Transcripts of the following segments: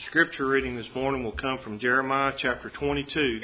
The scripture reading this morning will come from Jeremiah chapter 22.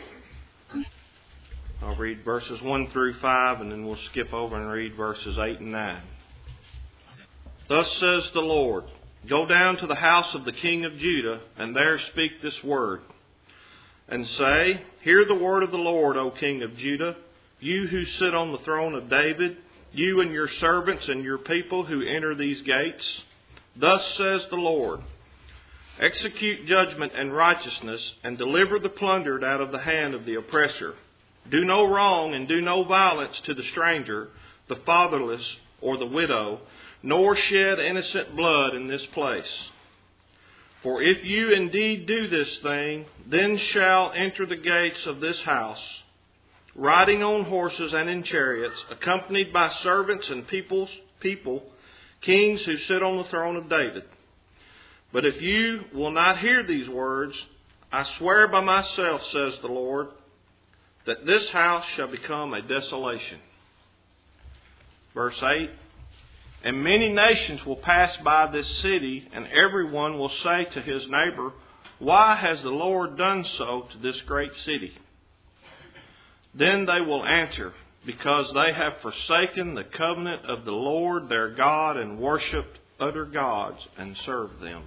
I'll read verses 1 through 5, and then we'll skip over and read verses 8 and 9. Thus says the Lord, go down to the house of the king of Judah, and there speak this word. And say, hear the word of the Lord, O king of Judah, you who sit on the throne of David, you and your servants and your people who enter these gates. Thus says the Lord, execute judgment and righteousness, and deliver the plundered out of the hand of the oppressor. Do no wrong and do no violence to the stranger, the fatherless, or the widow, nor shed innocent blood in this place. For if you indeed do this thing, then shall enter the gates of this house, riding on horses and in chariots, accompanied by servants and people, kings who sit on the throne of David. But if you will not hear these words, I swear by myself, says the Lord, that this house shall become a desolation. Verse 8, and many nations will pass by this city, and everyone will say to his neighbor, why has the Lord done so to this great city? Then they will answer, because they have forsaken the covenant of the Lord their God and worshipped other gods and served them.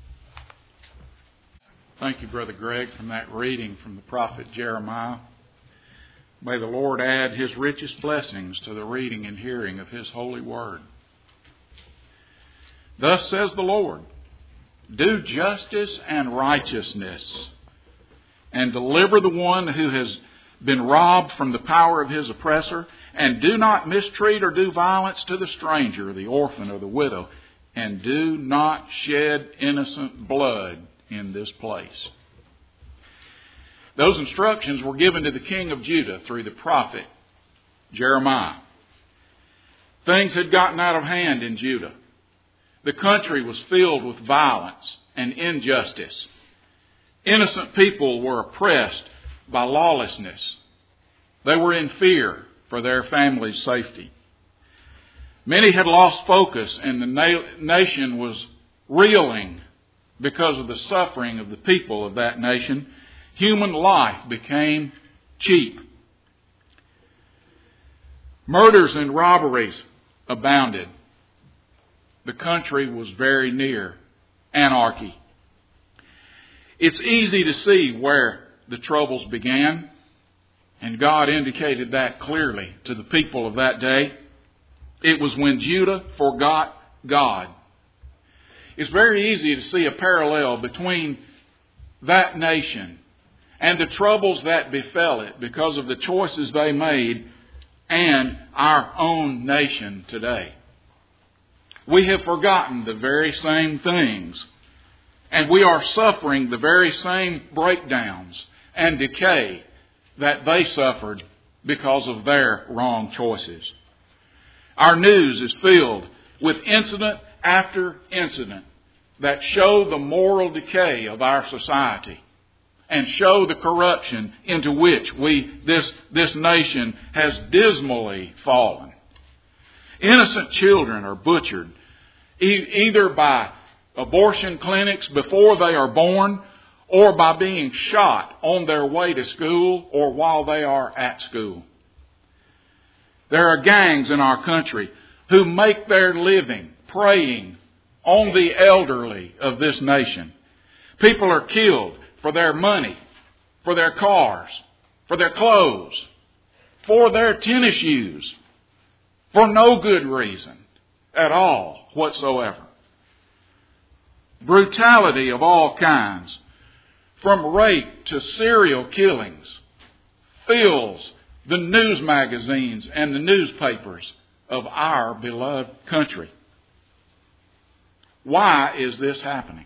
Thank you, Brother Greg, from that reading from the prophet Jeremiah. May the Lord add His richest blessings to the reading and hearing of His holy word. Thus says the Lord, do justice and righteousness, and deliver the one who has been robbed from the power of his oppressor, and do not mistreat or do violence to the stranger, the orphan, or the widow, and do not shed innocent blood in this place. Those instructions were given to the king of Judah through the prophet Jeremiah. Things had gotten out of hand in Judah. The country was filled with violence and injustice. Innocent people were oppressed by lawlessness. They were in fear for their family's safety. Many had lost focus, and the nation was reeling because of the suffering of the people of that nation. Human life became cheap. Murders and robberies abounded. The country was very near anarchy. It's easy to see where the troubles began, and God indicated that clearly to the people of that day. It was when Judah forgot God. It's very easy to see a parallel between that nation and the troubles that befell it because of the choices they made and our own nation today. We have forgotten the very same things, and we are suffering the very same breakdowns and decay that they suffered because of their wrong choices. Our news is filled with incident after incident that show the moral decay of our society and show the corruption into which this nation has dismally fallen. Innocent children are butchered either by abortion clinics before they are born, or by being shot on their way to school or while they are at school. There are gangs in our country who make their living preying on the elderly of this nation. People are killed for their money, for their cars, for their clothes, for their tennis shoes, for no good reason at all whatsoever. Brutality of all kinds, from rape to serial killings, fills the news magazines and the newspapers of our beloved country. Why is this happening?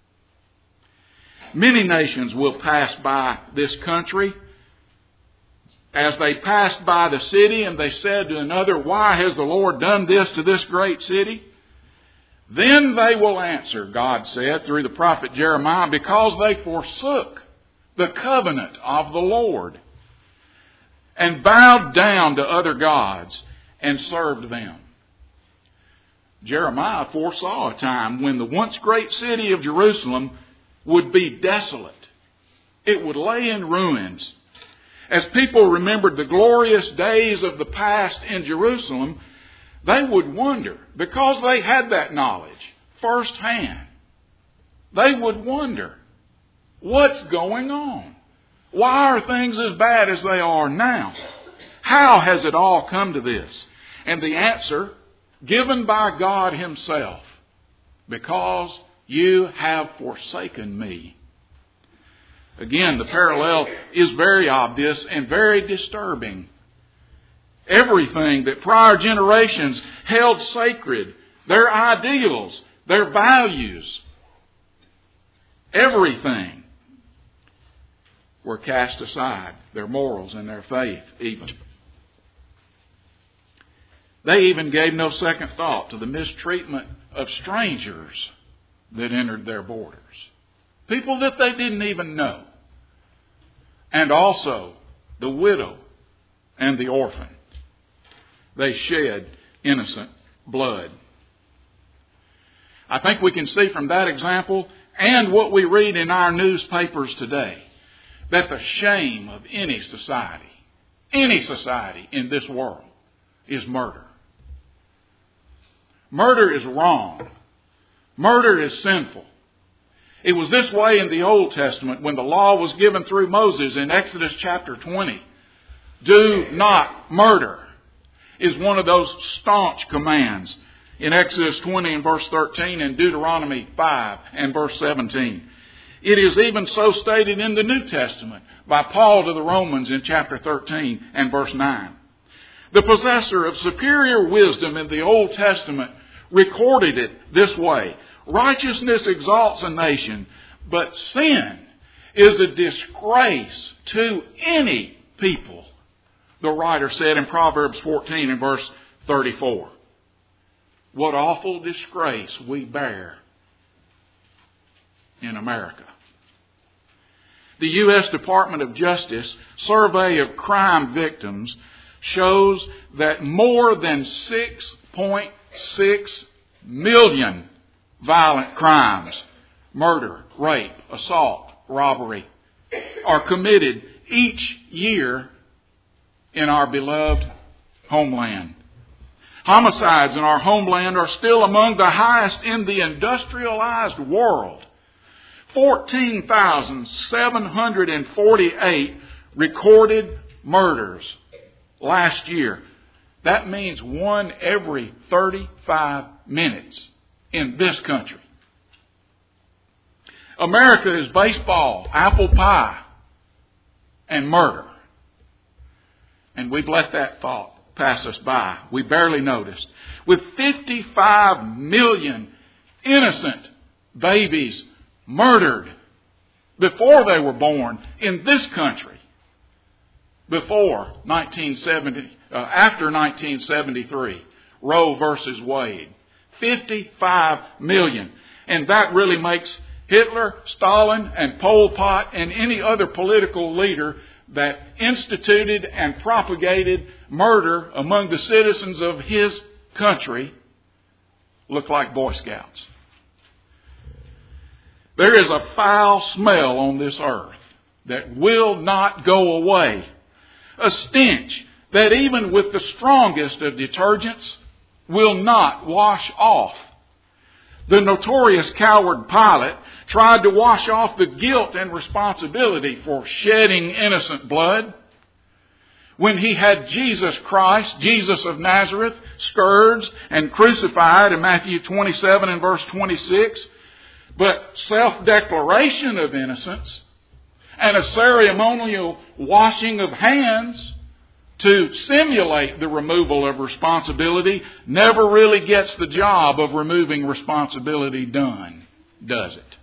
Many nations will pass by this country. As they passed by the city, and they said to another, why has the Lord done this to this great city? Then they will answer, God said through the prophet Jeremiah, because they forsook the covenant of the Lord and bowed down to other gods and served them. Jeremiah foresaw a time when the once great city of Jerusalem would be desolate. It would lay in ruins. As people remembered the glorious days of the past in Jerusalem, they would wonder, because they had that knowledge firsthand, they would wonder, what's going on? Why are things as bad as they are now? How has it all come to this? And the answer, given by God Himself, because you have forsaken me. Again, the parallel is very obvious and very disturbing. Everything that prior generations held sacred, their ideals, their values, everything were cast aside, their morals and their faith even. They even gave no second thought to the mistreatment of strangers that entered their borders. People that they didn't even know. And also the widow and the orphan. They shed innocent blood. I think we can see from that example and what we read in our newspapers today that the shame of any society in this world is murder. Murder is wrong. Murder is sinful. It was this way in the Old Testament when the law was given through Moses in Exodus chapter 20. Do not murder is one of those staunch commands in Exodus 20 and verse 13 and Deuteronomy 5 and verse 17. It is even so stated in the New Testament by Paul to the Romans in chapter 13 and verse 9. The possessor of superior wisdom in the Old Testament recorded it this way. Righteousness exalts a nation, but sin is a disgrace to any people, the writer said in Proverbs 14 and verse 34. What awful disgrace we bear in America. The U.S. Department of Justice survey of crime victims shows that more than 6.6 million violent crimes, murder, rape, assault, robbery, are committed each year in our beloved homeland. Homicides in our homeland are still among the highest in the industrialized world. 14,748 recorded murders last year. That means one every 35 minutes in this country. America is baseball, apple pie, and murder. And we've let that thought pass us by. We barely noticed. With 55 million innocent babies murdered before they were born in this country, after 1973, Roe versus Wade. 55 million. And that really makes Hitler, Stalin, and Pol Pot, and any other political leader that instituted and propagated murder among the citizens of his country look like Boy Scouts. There is a foul smell on this earth that will not go away. A stench that even with the strongest of detergents will not wash off. The notorious coward Pilate tried to wash off the guilt and responsibility for shedding innocent blood when he had Jesus Christ, Jesus of Nazareth, scourged and crucified in Matthew 27 and verse 26. But self-declaration of innocence and a ceremonial washing of hands to simulate the removal of responsibility never really gets the job of removing responsibility done, does it?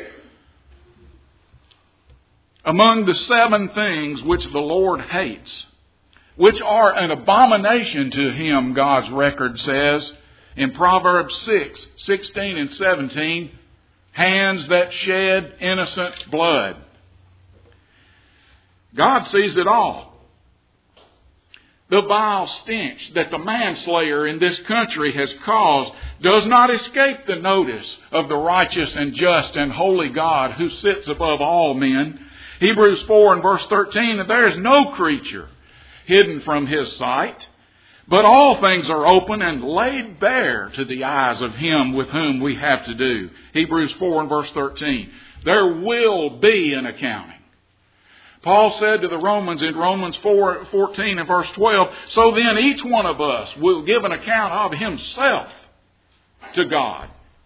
Among the 7 things which the Lord hates, which are an abomination to Him, God's record says in Proverbs 6, 16 and 17, hands that shed innocent blood. God sees it all. The vile stench that the manslayer in this country has caused does not escape the notice of the righteous and just and holy God who sits above all men. Hebrews 4 and verse 13, that there is no creature hidden from His sight, but all things are open and laid bare to the eyes of Him with whom we have to do. Hebrews 4 and verse 13. There will be an accounting. Paul said to the Romans in Romans 4:14 and verse 12, so then each one of us will give an account of himself to God.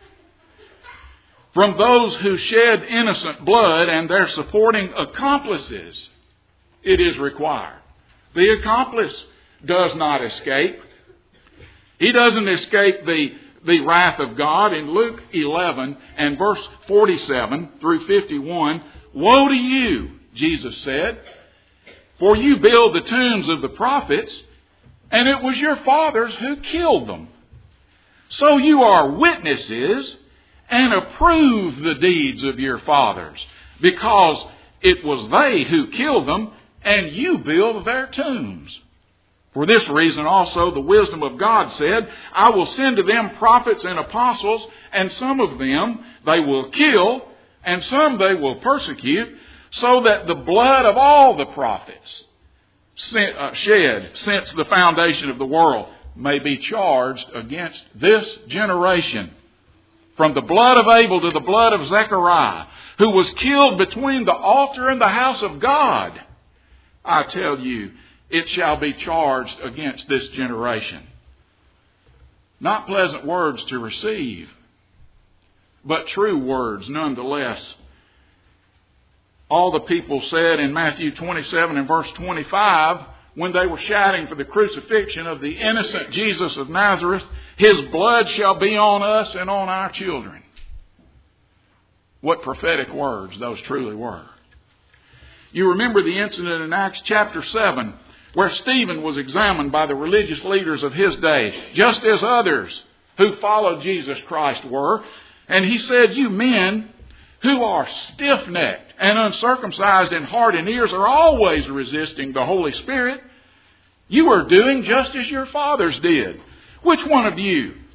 From those who shed innocent blood and their supporting accomplices, it is required. The accomplice does not escape. He doesn't escape the wrath of God. In Luke 11 and verse 47 through 51, woe to you, Jesus said, for you build the tombs of the prophets, and it was your fathers who killed them. So you are witnesses and approve the deeds of your fathers, because it was they who killed them, and you build their tombs. For this reason also the wisdom of God said, I will send to them prophets and apostles, and some of them they will kill, and some they will persecute, so that the blood of all the prophets shed since the foundation of the world may be charged against this generation. From the blood of Abel to the blood of Zechariah, who was killed between the altar and the house of God, I tell you, it shall be charged against this generation. Not pleasant words to receive, but true words nonetheless. All the people said in Matthew 27 and verse 25, when they were shouting for the crucifixion of the innocent Jesus of Nazareth, His blood shall be on us and on our children. What prophetic words those truly were. You remember the incident in Acts chapter 7, where Stephen was examined by the religious leaders of his day, just as others who followed Jesus Christ were. And he said, you men who are stiff-necked and uncircumcised in heart and ears are always resisting the Holy Spirit. You are doing just as your fathers did. Which one of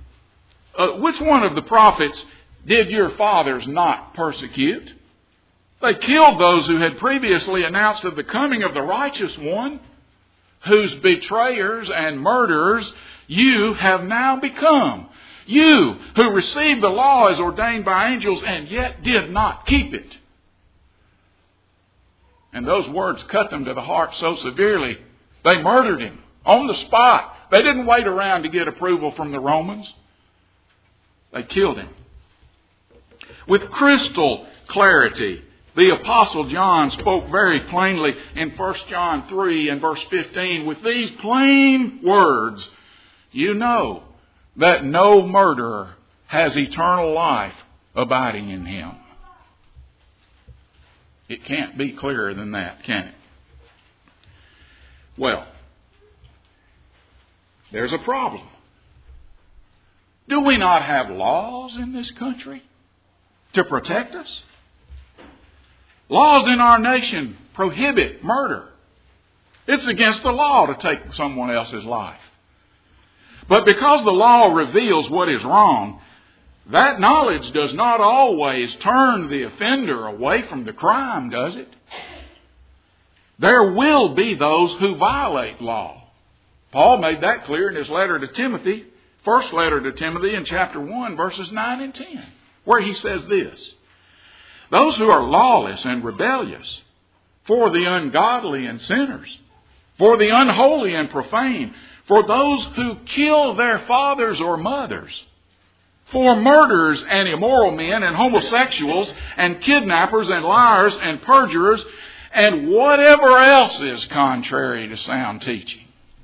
the prophets did your fathers not persecute? They killed those who had previously announced of the coming of the righteous one, whose betrayers and murderers you have now become. You who received the law as ordained by angels and yet did not keep it. And those words cut them to the heart so severely, they murdered him on the spot. They didn't wait around to get approval from the Romans. They killed him. With crystal clarity, the Apostle John spoke very plainly in 1 John 3 and verse 15. With these plain words, you know that no murderer has eternal life abiding in him. It can't be clearer than that, can it? Well, there's a problem. Do we not have laws in this country to protect us? Laws in our nation prohibit murder. It's against the law to take someone else's life. But because the law reveals what is wrong, that knowledge does not always turn the offender away from the crime, does it? There will be those who violate law. Paul made that clear in his letter to Timothy, first letter to Timothy in chapter 1, verses 9 and 10, where he says this: those who are lawless and rebellious, for the ungodly and sinners, for the unholy and profane, for those who kill their fathers or mothers, for murderers and immoral men and homosexuals and kidnappers and liars and perjurers and whatever else is contrary to sound teaching.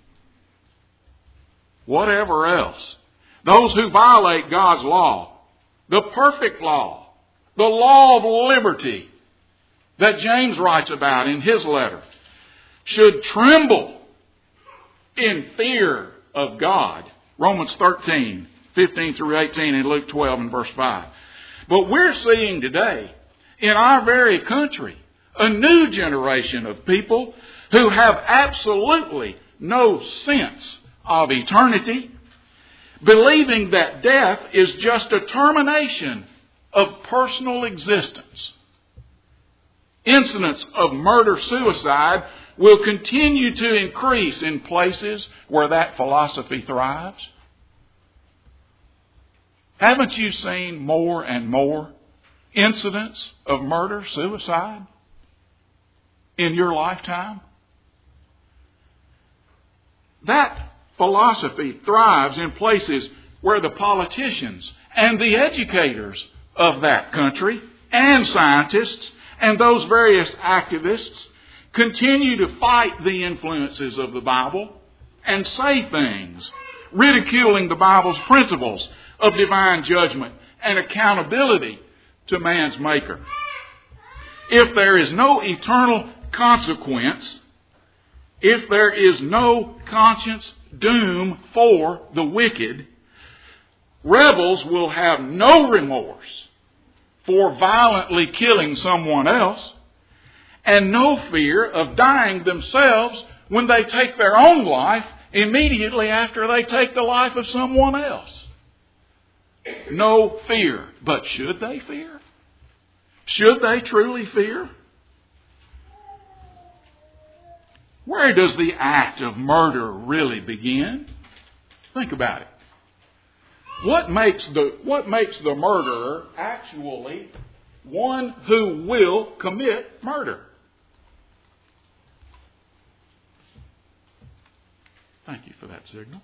Whatever else. Those who violate God's law, the perfect law, the law of liberty that James writes about in his letter, should tremble in fear of God. Romans 13, 15 through 18 and Luke 12 and verse 5. But we're seeing today in our very country a new generation of people who have absolutely no sense of eternity, believing that death is just a termination of personal existence. Incidents of murder-suicide will continue to increase in places where that philosophy thrives. Haven't you seen more and more incidents of murder-suicide in your lifetime? That philosophy thrives in places where the politicians and the educators of that country and scientists and those various activists continue to fight the influences of the Bible and say things ridiculing the Bible's principles of divine judgment and accountability to man's maker. If there is no eternal consequence, if there is no conscience doom for the wicked, rebels will have no remorse for violently killing someone else and no fear of dying themselves when they take their own life immediately after they take the life of someone else. No fear. But should they fear? Should they truly fear? Where does the act of murder really begin? Think about it. What makes the murderer actually one who will commit murder? Thank you for that signal.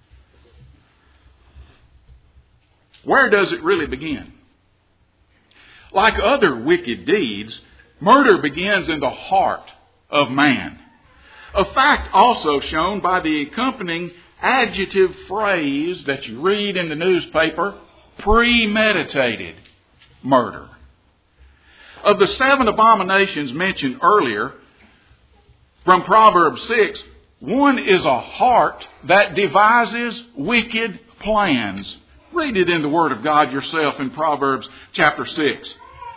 Where does it really begin? Like other wicked deeds, murder begins in the heart of man. A fact also shown by the accompanying adjective phrase that you read in the newspaper, premeditated murder. Of the 7 abominations mentioned earlier from Proverbs 6, one is a heart that devises wicked plans. Read it in the Word of God yourself in Proverbs chapter 6.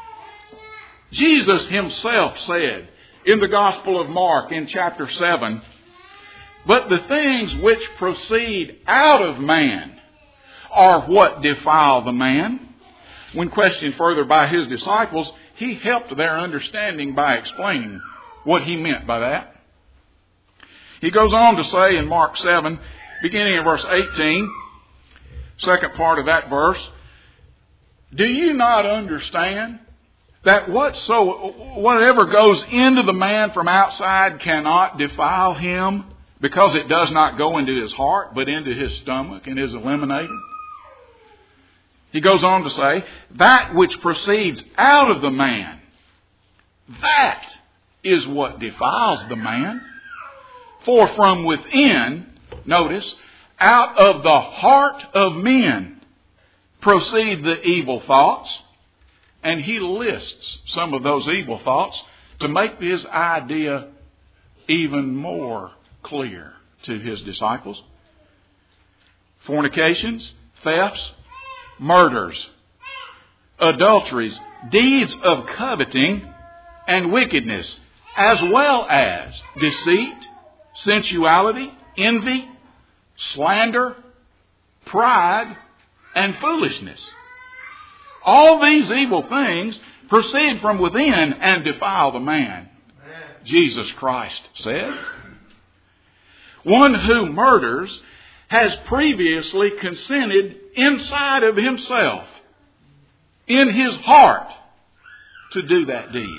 Jesus himself said in the Gospel of Mark in chapter 7, "But the things which proceed out of man are what defile the man." When questioned further by his disciples, he helped their understanding by explaining what he meant by that. He goes on to say in Mark 7, beginning in verse 18, second part of that verse, "Do you not understand that whatever goes into the man from outside cannot defile him, because it does not go into his heart, but into his stomach and is eliminated?" He goes on to say, "That which proceeds out of the man, that is what defiles the man. For from within," notice, "out of the heart of men proceed the evil thoughts." And he lists some of those evil thoughts to make his idea even more clear to his disciples. Fornications, thefts, murders, adulteries, deeds of coveting and wickedness, as well as deceit, sensuality, envy, slander, pride, and foolishness. All these evil things proceed from within and defile the man, Jesus Christ said. One who murders has previously consented inside of himself, in his heart, to do that deed.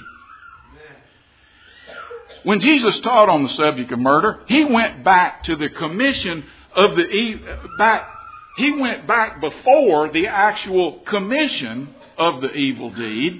When Jesus taught on the subject of murder, he went back to the commission of he went back before the actual commission of the evil deed.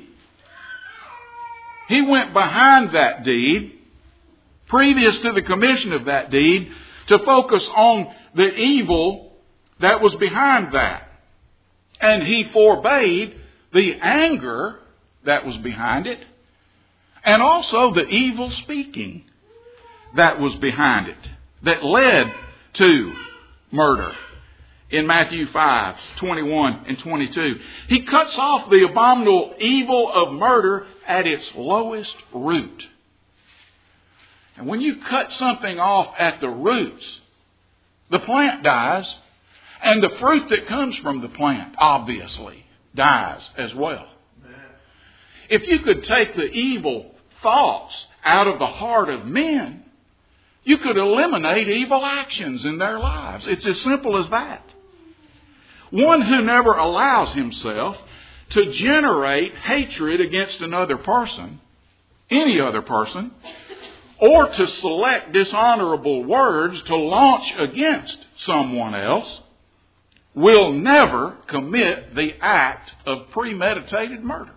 He went behind that deed, previous to the commission of that deed, to focus on the evil that was behind that. And he forbade the anger that was behind it, and also the evil speaking that was behind it, that led to murder. In Matthew 5, 21 and 22. He cuts off the abominable evil of murder at its lowest root. And when you cut something off at the roots, the plant dies, and the fruit that comes from the plant, obviously, dies as well. If you could take the evil thoughts out of the heart of men, you could eliminate evil actions in their lives. It's as simple as that. One who never allows himself to generate hatred against another person, any other person, or to select dishonorable words to launch against someone else, will never commit the act of premeditated murder.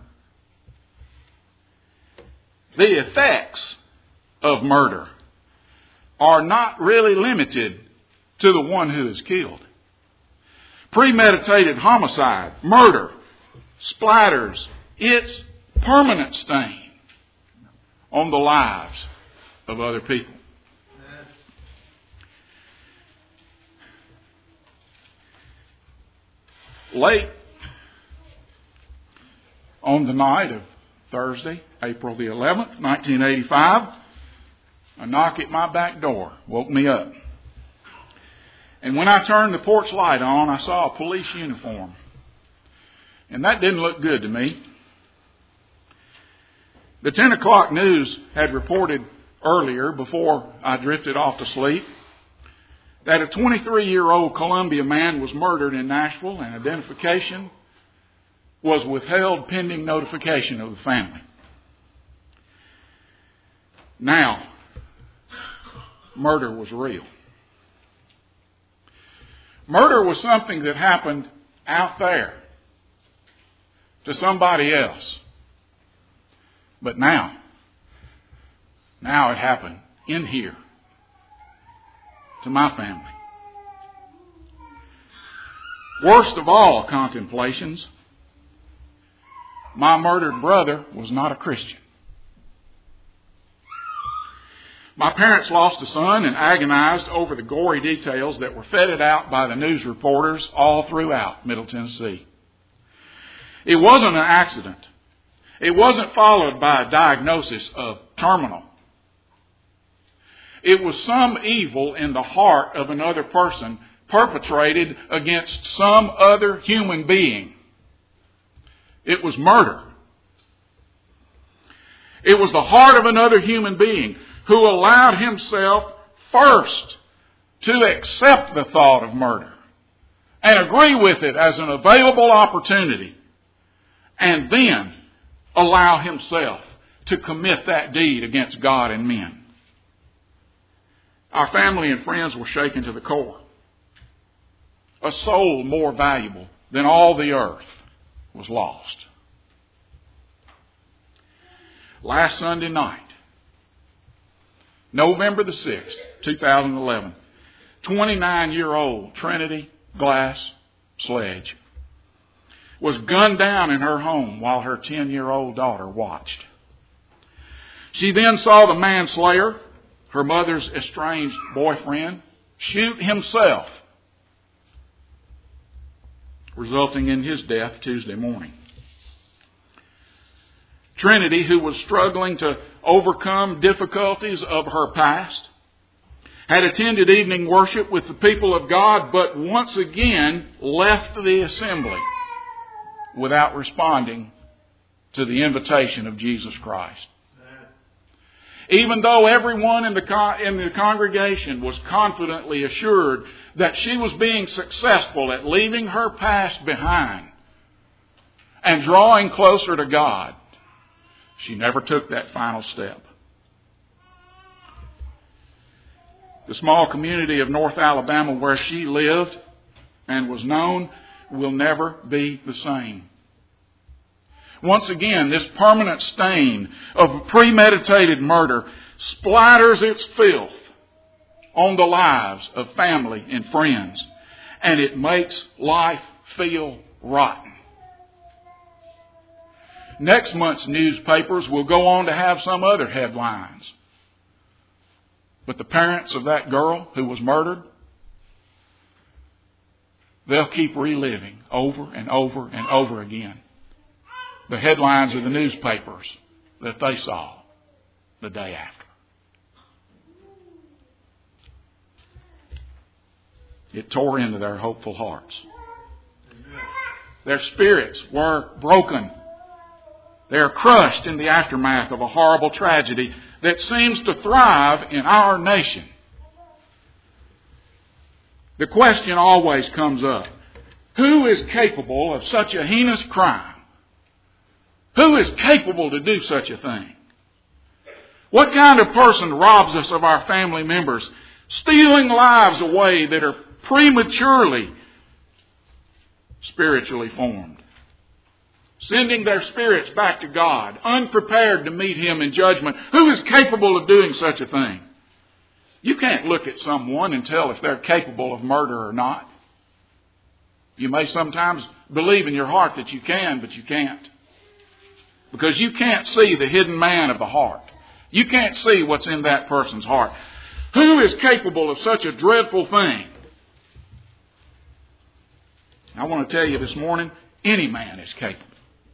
The effects of murder are not really limited to the one who is killed. Premeditated homicide, murder, splatters its permanent stain on the lives of other people. Late on the night of Thursday, April the 11th, 1985, a knock at my back door woke me up. And when I turned the porch light on, I saw a police uniform. And that didn't look good to me. The 10 o'clock news had reported earlier, before I drifted off to sleep, that a 23-year-old Columbia man was murdered in Nashville, and identification was withheld pending notification of the family. Now, murder was real. Murder was something that happened out there to somebody else. But now it happened in here to my family. Worst of all contemplations, my murdered brother was not a Christian. My parents lost a son and agonized over the gory details that were feted out by the news reporters all throughout Middle Tennessee. It wasn't an accident. It wasn't followed by a diagnosis of terminal. It was some evil in the heart of another person perpetrated against some other human being. It was murder. It was the heart of another human being who allowed himself first to accept the thought of murder and agree with it as an available opportunity, and then allow himself to commit that deed against God and men. Our family and friends were shaken to the core. A soul more valuable than all the earth was lost. Last Sunday night, November the 6th, 2011, 29-year-old Trinity Glass Sledge was gunned down in her home while her 10-year-old daughter watched. She then saw the manslayer, her mother's estranged boyfriend, shoot himself, resulting in his death Tuesday morning. Trinity, who was struggling to overcome difficulties of her past, had attended evening worship with the people of God, but once again left the assembly without responding to the invitation of Jesus Christ. Even though everyone in the congregation was confidently assured that she was being successful at leaving her past behind and drawing closer to God, she never took that final step. The small community of North Alabama where she lived and was known will never be the same. Once again, this permanent stain of premeditated murder splatters its filth on the lives of family and friends, and it makes life feel rotten. Next month's newspapers will go on to have some other headlines. But the parents of that girl who was murdered, they'll keep reliving over and over and over again the headlines of the newspapers that they saw the day after. It tore into their hopeful hearts. Their spirits were broken. They are crushed in the aftermath of a horrible tragedy that seems to thrive in our nation. The question always comes up, who is capable of such a heinous crime? Who is capable to do such a thing? What kind of person robs us of our family members, stealing lives away that are prematurely spiritually formed, sending their spirits back to God, unprepared to meet Him in judgment? Who is capable of doing such a thing? You can't look at someone and tell if they're capable of murder or not. You may sometimes believe in your heart that you can, but you can't. Because you can't see the hidden man of the heart. You can't see what's in that person's heart. Who is capable of such a dreadful thing? I want to tell you this morning, any man is capable.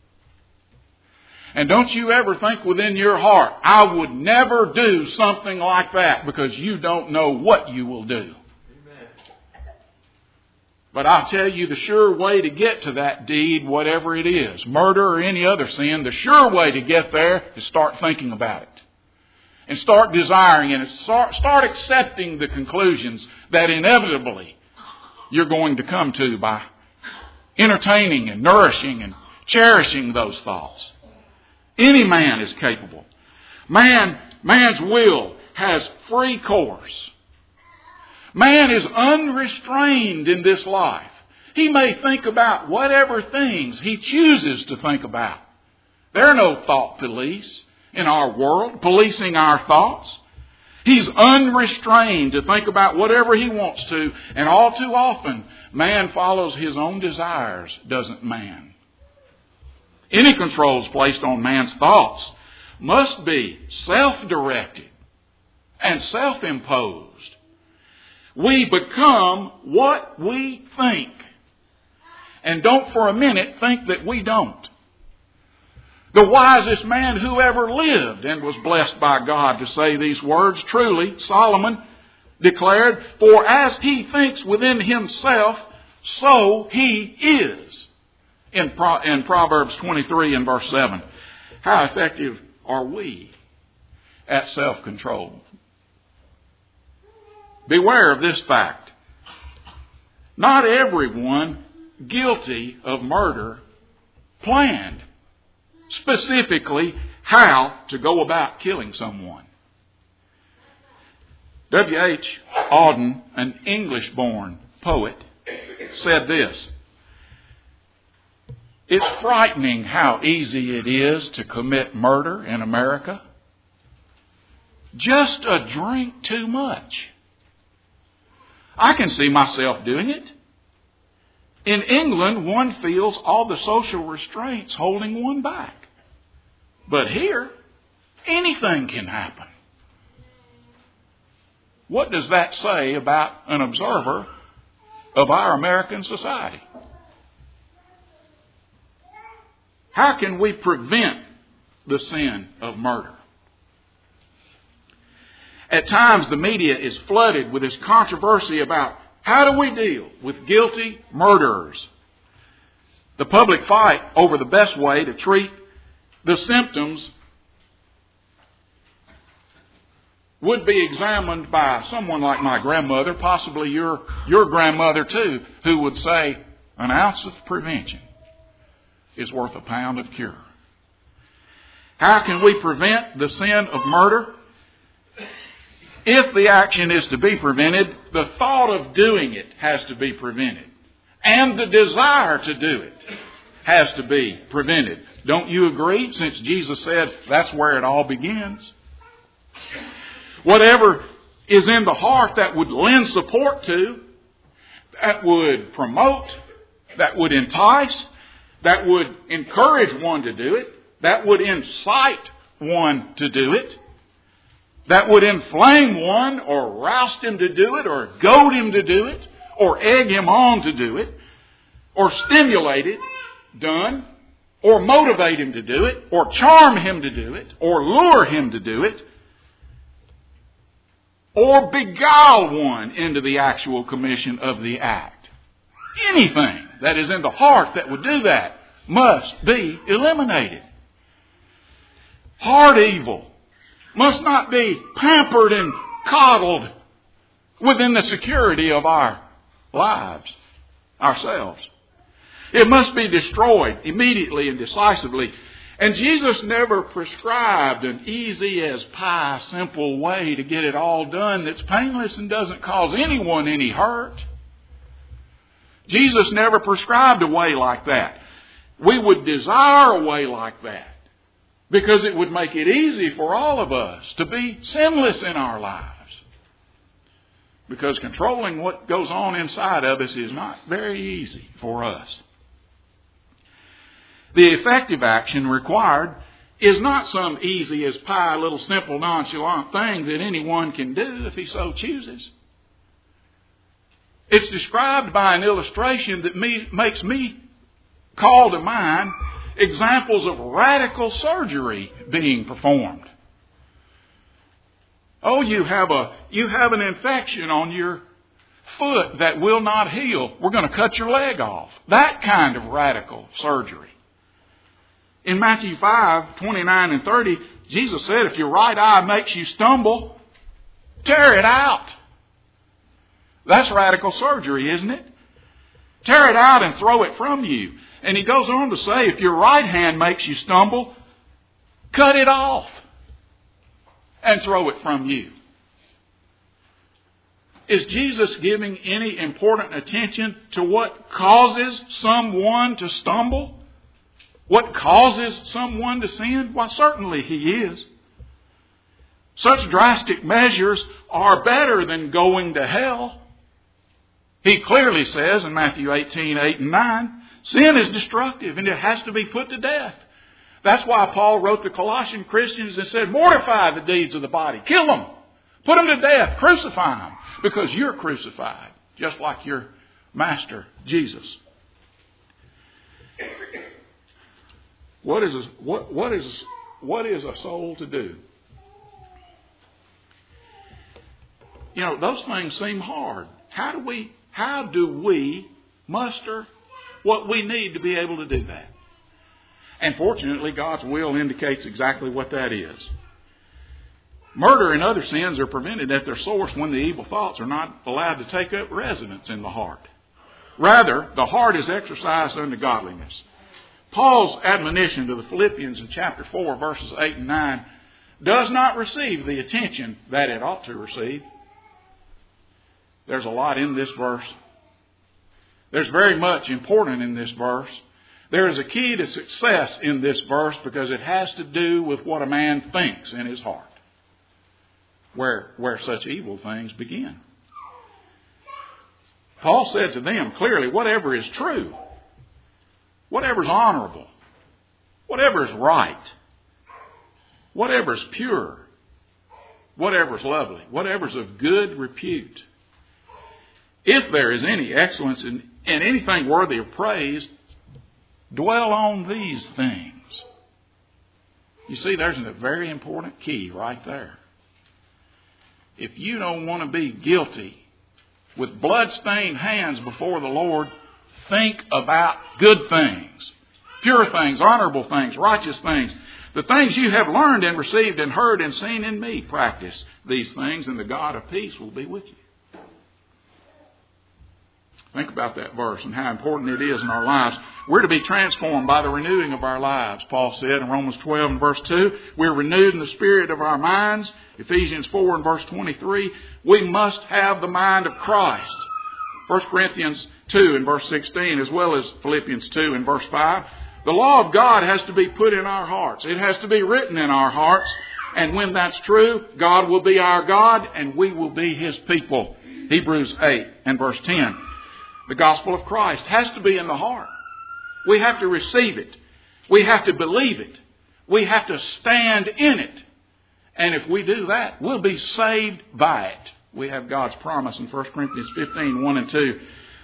And don't you ever think within your heart, I would never do something like that, because you don't know what you will do. Amen. But I'll tell you, the sure way to get to that deed, whatever it is, murder or any other sin, the sure way to get there is start thinking about it. And start desiring it. And start accepting the conclusions that inevitably you're going to come to by entertaining and nourishing and cherishing those thoughts. Any man is capable. Man's will has free course. Man is unrestrained in this life. He may think about whatever things he chooses to think about. There are no thought police in our world policing our thoughts. He's unrestrained to think about whatever he wants to, and all too often, man follows his own desires, doesn't man? Any controls placed on man's thoughts must be self-directed and self-imposed. We become what we think. And don't for a minute think that we don't. The wisest man who ever lived and was blessed by God to say these words, truly, Solomon declared, "For as he thinks within himself, so he is." In Proverbs 23 and verse 7. How effective are we at self-control? Beware of this fact. Not everyone guilty of murder planned specifically how to go about killing someone. W.H. Auden, an English-born poet, said this: "It's frightening how easy it is to commit murder in America. Just a drink too much. I can see myself doing it. In England, one feels all the social restraints holding one back. But here, anything can happen." What does that say about an observer of our American society? How can we prevent the sin of murder? At times, the media is flooded with this controversy about how do we deal with guilty murderers. The public fight over the best way to treat the symptoms would be examined by someone like my grandmother, possibly your grandmother too, who would say an ounce of prevention is worth a pound of cure. How can we prevent the sin of murder? If the action is to be prevented, the thought of doing it has to be prevented. And the desire to do it has to be prevented. Don't you agree? Since Jesus said that's where it all begins. Whatever is in the heart that would lend support to, that would promote, that would entice, that would encourage one to do it, that would incite one to do it, that would inflame one or roust him to do it or goad him to do it or egg him on to do it or stimulate it, done, or motivate him to do it or charm him to do it or lure him to do it, or beguile one into the actual commission of the act. Anything that is in the heart that would do that must be eliminated. Heart evil must not be pampered and coddled within the security of our lives, ourselves. It must be destroyed immediately and decisively. And Jesus never prescribed an easy as pie, simple way to get it all done that's painless and doesn't cause anyone any hurt. Jesus never prescribed a way like that. We would desire a way like that because it would make it easy for all of us to be sinless in our lives. Because controlling what goes on inside of us is not very easy for us. The effective action required is not some easy as pie, little simple, nonchalant thing that anyone can do if he so chooses. It's described by an illustration that makes me call to mind examples of radical surgery being performed. Oh, you have an infection on your foot that will not heal. We're going to cut your leg off. That kind of radical surgery. In Matthew 5:29 and 30, Jesus said, if your right eye makes you stumble, tear it out. That's radical surgery, isn't it? Tear it out and throw it from you. And he goes on to say, if your right hand makes you stumble, cut it off and throw it from you. Is Jesus giving any important attention to what causes someone to stumble? What causes someone to sin? Why, certainly he is. Such drastic measures are better than going to hell. He clearly says in Matthew 18:8 and 9, sin is destructive and it has to be put to death. That's why Paul wrote the Colossian Christians and said, mortify the deeds of the body. Kill them. Put them to death. Crucify them. Because you're crucified, just like your master, Jesus. What is a soul to do? You know, those things seem hard. How do we muster what we need to be able to do that? And fortunately, God's will indicates exactly what that is. Murder and other sins are prevented at their source when the evil thoughts are not allowed to take up residence in the heart. Rather, the heart is exercised unto godliness. Paul's admonition to the Philippians in chapter 4, verses 8 and 9, does not receive the attention that it ought to receive. There's a lot in this verse. There's very much important in this verse. There is a key to success in this verse because it has to do with what a man thinks in his heart, where such evil things begin. Paul said to them clearly, whatever is true, whatever is honorable, whatever is right, whatever is pure, whatever is lovely, whatever is of good repute, if there is any excellence in anything worthy of praise, dwell on these things. You see, there's a very important key right there. If you don't want to be guilty with blood-stained hands before the Lord, think about good things, pure things, honorable things, righteous things. The things you have learned and received and heard and seen in me, practice these things, and the God of peace will be with you. Think about that verse and how important it is in our lives. We're to be transformed by the renewing of our lives, Paul said in Romans 12 and verse 2. We're renewed in the spirit of our minds. Ephesians 4 and verse 23. We must have the mind of Christ. 1 Corinthians 2 and verse 16, as well as Philippians 2 and verse 5. The law of God has to be put in our hearts. It has to be written in our hearts. And when that's true, God will be our God and we will be His people. Hebrews 8 and verse 10. The gospel of Christ has to be in the heart. We have to receive it. We have to believe it. We have to stand in it. And if we do that, we'll be saved by it. We have God's promise in 1 Corinthians 15, 1 and 2.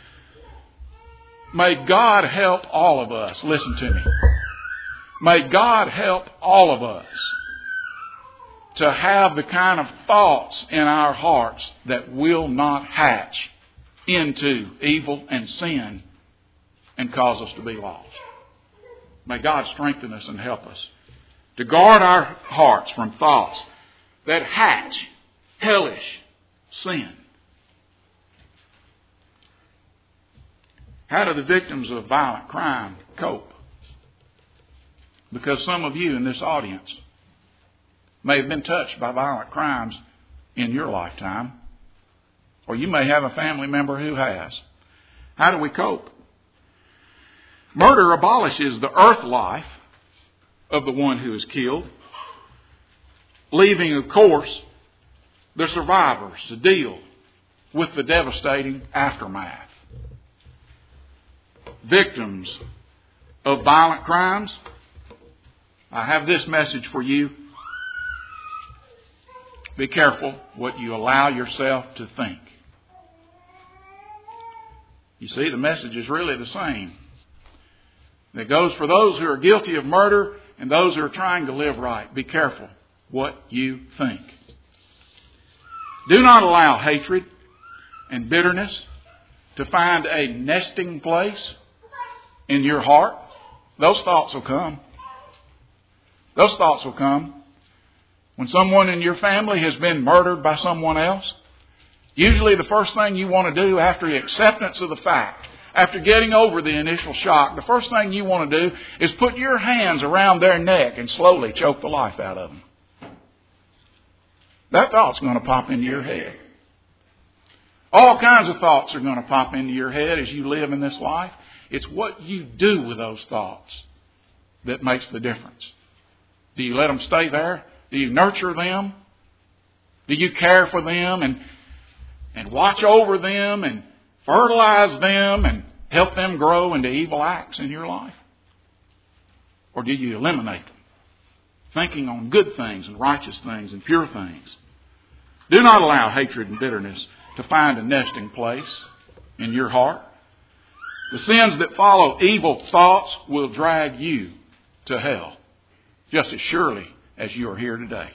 May God help all of us. Listen to me. May God help all of us to have the kind of thoughts in our hearts that will not hatch into evil and sin and cause us to be lost. May God strengthen us and help us to guard our hearts from thoughts that hatch hellish sin. How do the victims of violent crime cope? Because some of you in this audience may have been touched by violent crimes in your lifetime, or you may have a family member who has. How do we cope? Murder abolishes the earth life of the one who is killed, leaving, of course, the survivors to deal with the devastating aftermath. Victims of violent crimes, I have this message for you. Be careful what you allow yourself to think. You see, the message is really the same. It goes for those who are guilty of murder and those who are trying to live right. Be careful what you think. Do not allow hatred and bitterness to find a nesting place in your heart. Those thoughts will come. Those thoughts will come. When someone in your family has been murdered by someone else, usually the first thing you want to do after the acceptance of the fact, after getting over the initial shock, the first thing you want to do is put your hands around their neck and slowly choke the life out of them. That thought's going to pop into your head. All kinds of thoughts are going to pop into your head as you live in this life. It's what you do with those thoughts that makes the difference. Do you let them stay there? Do you nurture them? Do you care for them and watch over them and fertilize them and help them grow into evil acts in your life? Or do you eliminate them, thinking on good things and righteous things and pure things? Do not allow hatred and bitterness to find a nesting place in your heart. The sins that follow evil thoughts will drag you to hell, just as surely as you are here today.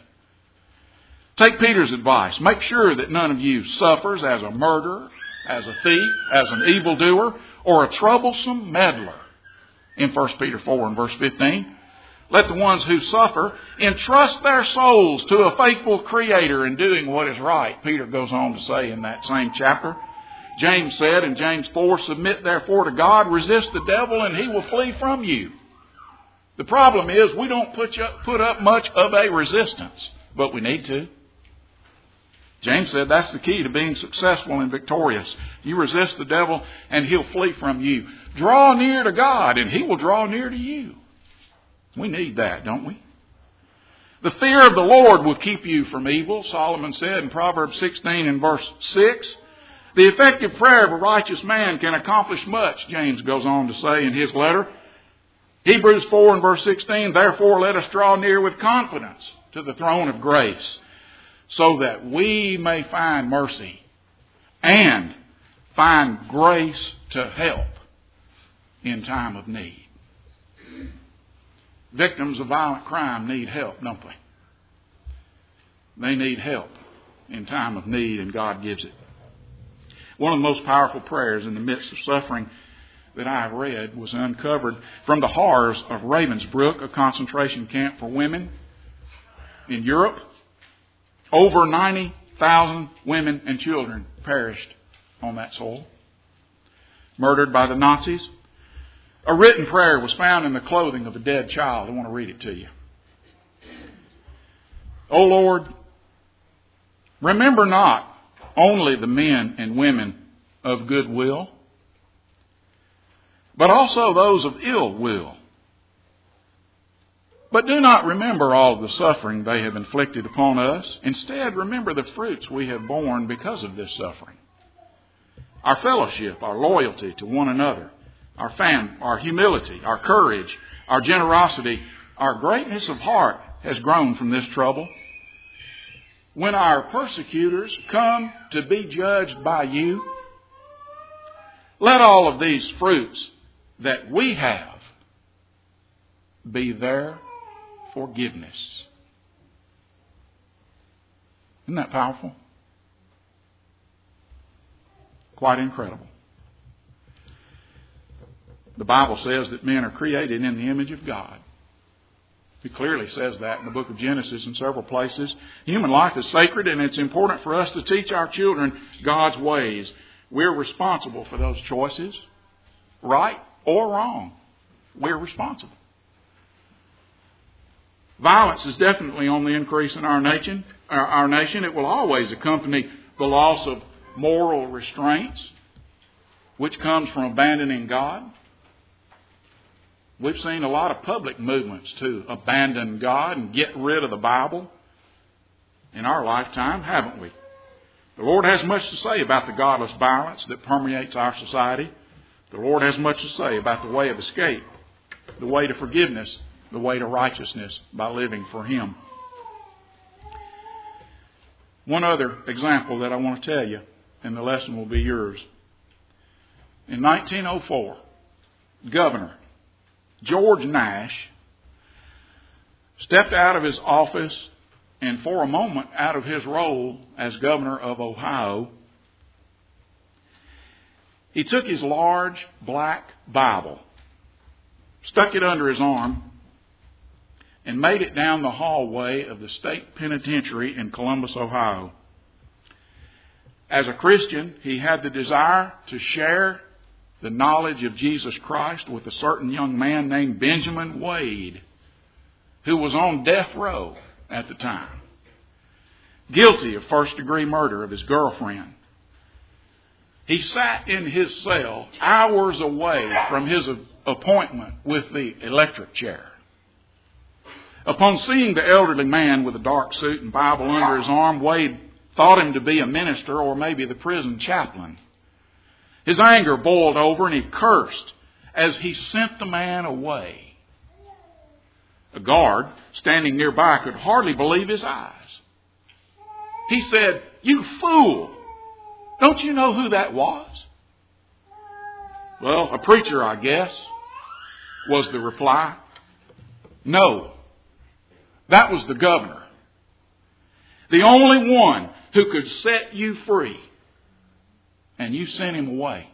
Take Peter's advice. Make sure that none of you suffers as a murderer, as a thief, as an evildoer, or a troublesome meddler. In 1 Peter 4 and verse 15. Let the ones who suffer entrust their souls to a faithful Creator in doing what is right. Peter goes on to say in that same chapter. James said in James 4, submit therefore to God, resist the devil, and he will flee from you. The problem is we don't put up much of a resistance, but we need to. James said that's the key to being successful and victorious. You resist the devil and he'll flee from you. Draw near to God and he will draw near to you. We need that, don't we? The fear of the Lord will keep you from evil, Solomon said in Proverbs 16 and verse 6. The effective prayer of a righteous man can accomplish much, James goes on to say in his letter. Hebrews 4 and verse 16, therefore let us draw near with confidence to the throne of grace, so that we may find mercy and find grace to help in time of need. Victims of violent crime need help, don't they? They need help in time of need, and God gives it. One of the most powerful prayers in the midst of suffering that I have read was uncovered from the horrors of Ravensbrück, a concentration camp for women in Europe. Over 90,000 women and children perished on that soil, murdered by the Nazis. A written prayer was found in the clothing of a dead child. I want to read it to you. O Lord, remember not only the men and women of good will, but also those of ill will. But do not remember all of the suffering they have inflicted upon us. Instead, remember the fruits we have borne because of this suffering. Our fellowship, our loyalty to one another, our humility, our courage, our generosity, our greatness of heart has grown from this trouble. When our persecutors come to be judged by you, let all of these fruits that we have be their forgiveness. Isn't that powerful? Quite incredible. The Bible says that men are created in the image of God. It clearly says that in the book of Genesis in several places. Human life is sacred, and it's important for us to teach our children God's ways. We're responsible for those choices, right or wrong. We're responsible. Violence is definitely on the increase in our nation. It will always accompany the loss of moral restraints, which comes from abandoning God. We've seen a lot of public movements to abandon God and get rid of the Bible in our lifetime, haven't we? The Lord has much to say about the godless violence that permeates our society. The Lord has much to say about the way of escape, the way to forgiveness, the way to righteousness by living for Him. One other example that I want to tell you, and the lesson will be yours. In 1904, Governor George Nash stepped out of his office and for a moment out of his role as governor of Ohio. He took his large black Bible, stuck it under his arm, and made it down the hallway of the state penitentiary in Columbus, Ohio. As a Christian, he had the desire to share the knowledge of Jesus Christ with a certain young man named Benjamin Wade, who was on death row at the time, guilty of first-degree murder of his girlfriend. He sat in his cell hours away from his appointment with the electric chair. Upon seeing the elderly man with a dark suit and Bible under his arm, Wade thought him to be a minister or maybe the prison chaplain. His anger boiled over and he cursed as he sent the man away. A guard standing nearby could hardly believe his eyes. He said, "You fool! Don't you know who that was?" "Well, a preacher, I guess," was the reply. "No, that was the governor. The only one who could set you free. And you sent him away."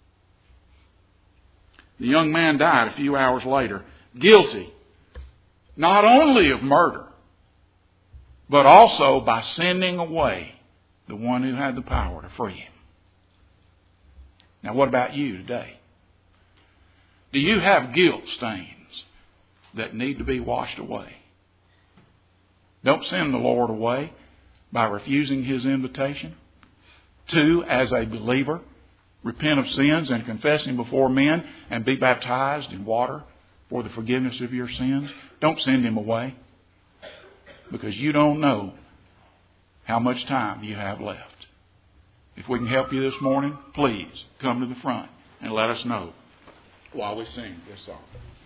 The young man died a few hours later, guilty not only of murder, but also by sending away the one who had the power to free him. Now, what about you today? Do you have guilt stains that need to be washed away? Don't send the Lord away by refusing His invitation. 2, as a believer, repent of sins and confess Him before men and be baptized in water for the forgiveness of your sins. Don't send Him away because you don't know how much time you have left. If we can help you this morning, please come to the front and let us know while we sing this song.